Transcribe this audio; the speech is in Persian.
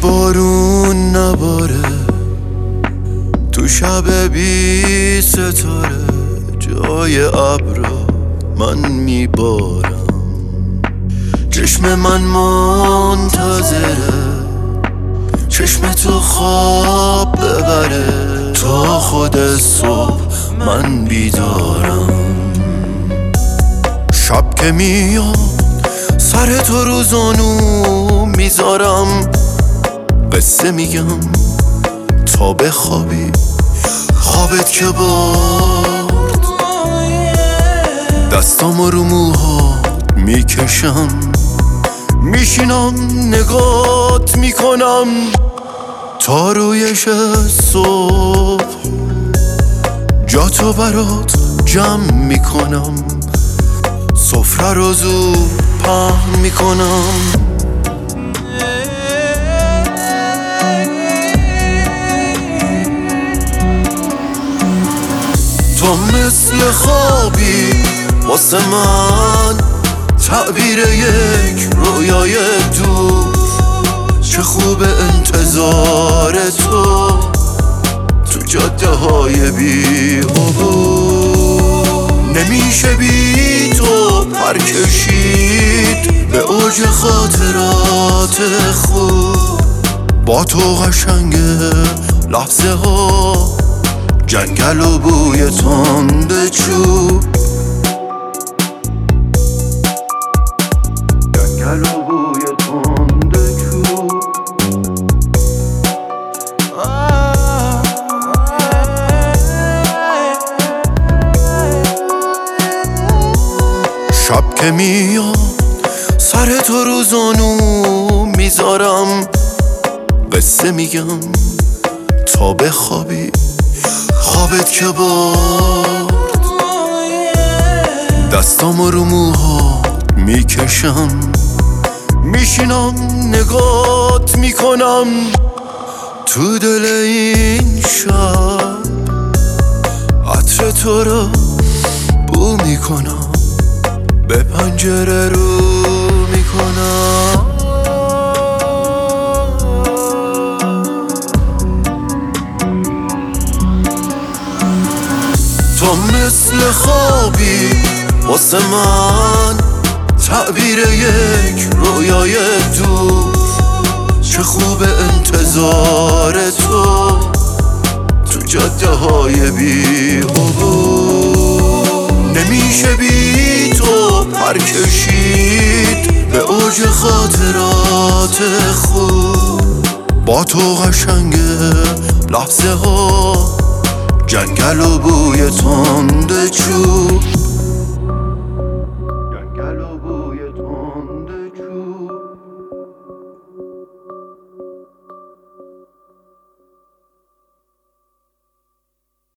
بارون نباره تو شب بی ستاره، جای ابرا من میبارم. چشم من منتظره چشم تو خواب ببره، تا خود صبح من بیدارم. شب که میاد سر تو رو زانو میذارم، قصه میگم تا بخوابی، خوابت که برد. دستامو رو موهات میکشم، میشینم نگات میکنم تا رویش صبح. جاتو برات جمع میکنم، سفره رو زود پهن میکنم. تو مثل خوابی واسه من، تعبیر یک رویای دور. چه خوب انتظار تو جاده های بی عبور. نمیشه بی تو پر کشید به اوج خاطرات خوب. با تو قشنگه لحظه ها، جنگل و بوی تند چوب. جنگل و بوی تند چوب. شب که میاد سر تو رو زانو میذارم، قصه میگم تا بخوابی، خوابت که برد. دستامو رو موهات میکشم، میشینم نگات میکنم تو دل این شب. عطر تو رو بو میکنم، به پنجره رو میکنم. تو مثل خوابی واسه من، تعبیر یک رویای دور. چه خوب انتظار تو جاده های بی عبور. نمیشه بی تو پر کشید به اوج خاطرات خوب. با تو قشنگه لحظه ها، جنگل و بوی تند چوب.